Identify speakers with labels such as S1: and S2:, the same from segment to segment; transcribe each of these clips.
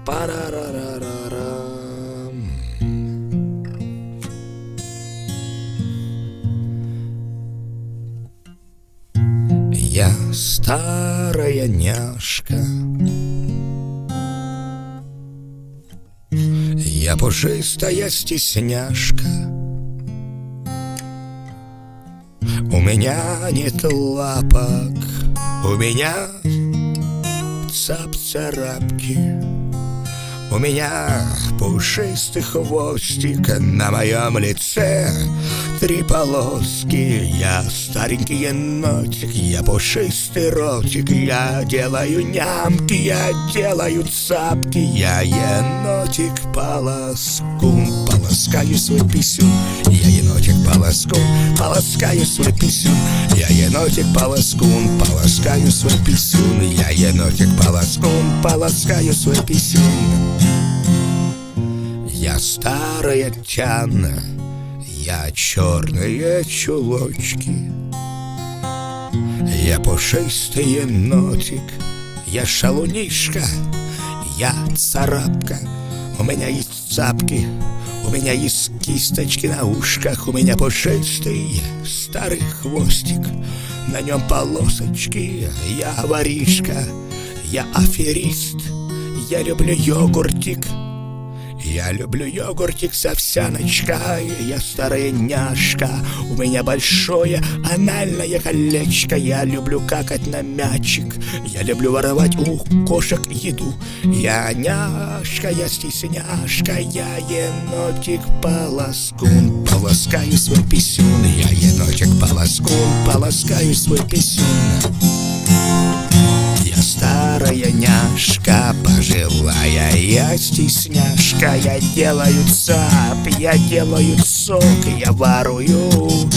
S1: Парарарарарам. Я старая няшка, я пушистая стесняшка. У меня нет лапок, у меня цап-царапки. У меня пушистый хвостик, на моем лице 3 полоски. Я старенький енотик, я пушистый ротик. Я делаю нямки, я делаю цапки. Я енотик полоскун, полоскаю свой писюн. Я енотик полоскун, полоскаю свой писюн. Я енотик полоскун, полоскаю свой писюн. Я енотик полоскун, полоскаю свой писюн. Я старая тяна, я черные чулочки. Я пушистый енотик, я шалунишка, я царапка. У меня есть цапки, у меня есть кисточки на ушках. У меня пушистый старый хвостик, на нем полосочки. Я воришка, я аферист, я люблю йогуртик. Я люблю йогуртик с овсяночкой. Я старая няшка, у меня большое анальное колечко. Я люблю какать на мячик, я люблю воровать у кошек еду. Я няшка, я стесняшка, я енотик полоскун, полоскаю свой писюн. Я енотик полоскун, полоскаю свой писюн. Я старая няшка, пожилая я стесняшка. Я делаю цап, я делаю сок. Я ворую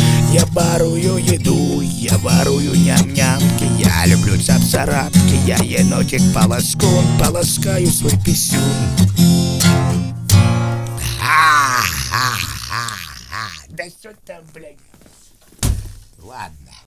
S1: еду, я ворую ням-нямки. Я люблю цап-царапки, я енотик полоскун, полоскаю свой писюн. Да что там, блядь? Ладно.